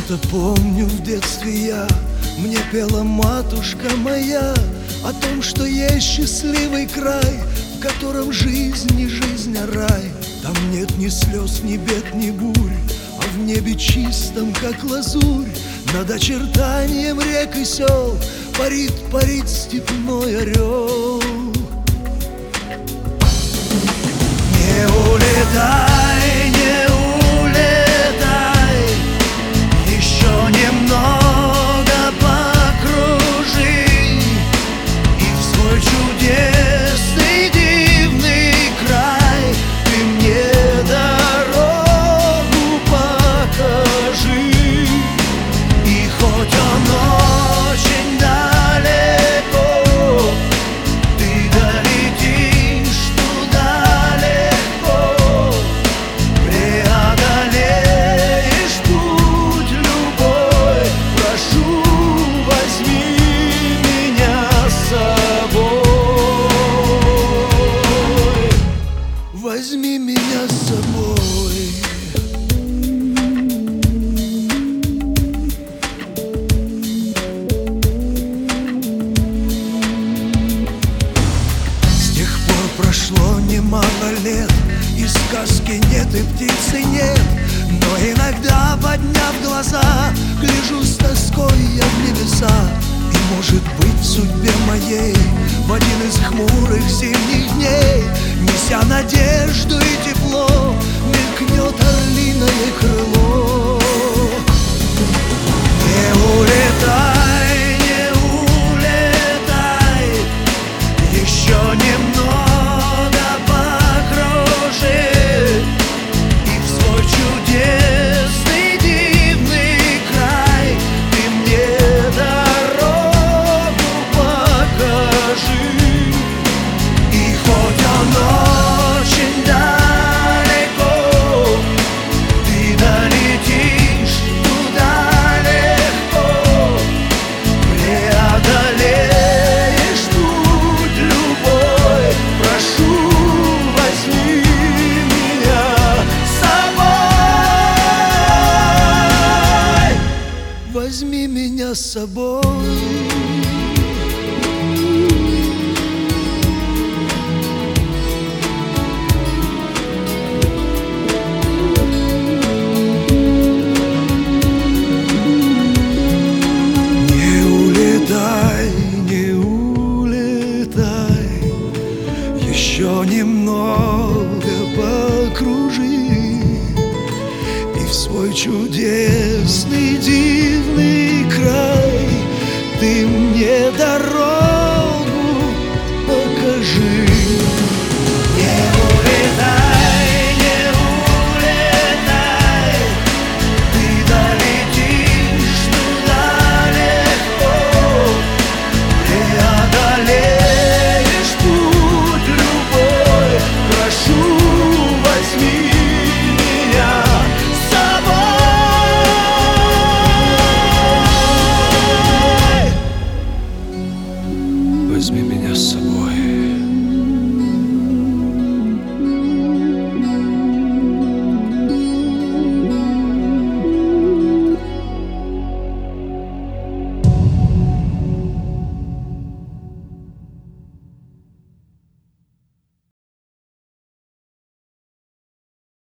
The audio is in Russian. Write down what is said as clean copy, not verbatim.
Когда-то помню, в детстве мне пела матушка моя о том, что есть счастливый край, в котором жизнь не жизнь, а рай. Там нет ни слез, ни бед, ни бурь, а в небе чистом, как лазурь, над очертанием рек и сел парит, парит степной орел. Не улетай, не улетай, еще немного покружи, и в свой чудесный дивный край ты мне дорогу покажи. И хоть он очень далеко, ты долетишь туда легко, преодолеешь путь любой. Прошу, возьми меня с собой, возьми меня с собой. Прошло немало лет, и сказки нет, и птицы нет, но иногда, подняв глаза, гляжу с тоской я в небеса. И может быть в судьбе моей в один из хмурых зимних дней, неся надежду и тепло, мелькнет орлиное крыло. Не улетай, не улетай, еще немного возьми меня с собой. Не улетай, не улетай, еще немного покружи, и в свой чудесный дивный край ты мне дорогу покажи.